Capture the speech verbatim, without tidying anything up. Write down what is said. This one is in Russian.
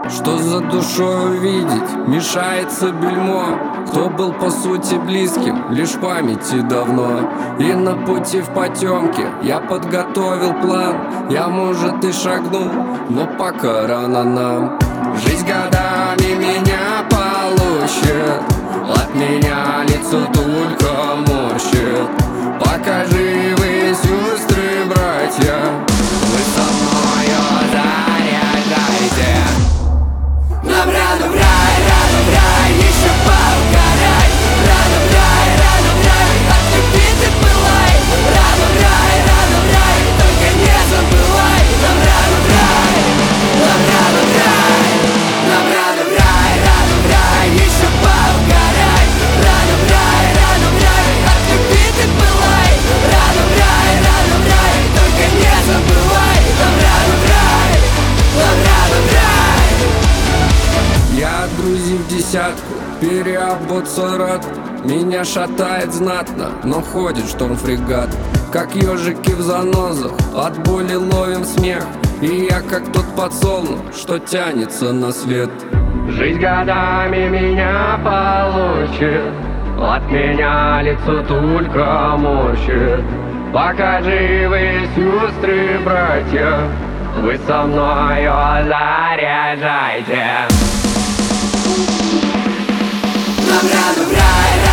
Что за душой увидеть, мешается бельмо. Кто был по сути близким, лишь в памяти давно. И на пути в потемке я подготовил план. Я, может, и шагнул, но пока рано нам. Жизнь годами меня получит, от меня лицо только морщит. Пока живы сестры, братья, вы со мною заряжайте. Нам рано в рай, рано в рай, еще поугарай. Рано в рай, рано в рай, от любви ты пылай. Рано в рай, рано в рай, только не забывай. Нам рано в рай, нам рано в рай. Нам рано в рай, рано в рай, еще поугарай. Рано в рай, рано в рай, от любви ты пылай. Рано в рай, рано в рай, только не забывай. Нам рано в рай, нам рано в рай. Я от друзей в десятку, переобуться рад. Меня шатает знатно, но ходит шторм-фрегат. Как ежики в занозах, от боли ловим смех. И я как тот подсолнух, что тянется на свет. Жизнь годами меня получит, от меня лицо только морщит. Пока живы сестры, братья, вы со мною заряжайте. Нам рано в рай.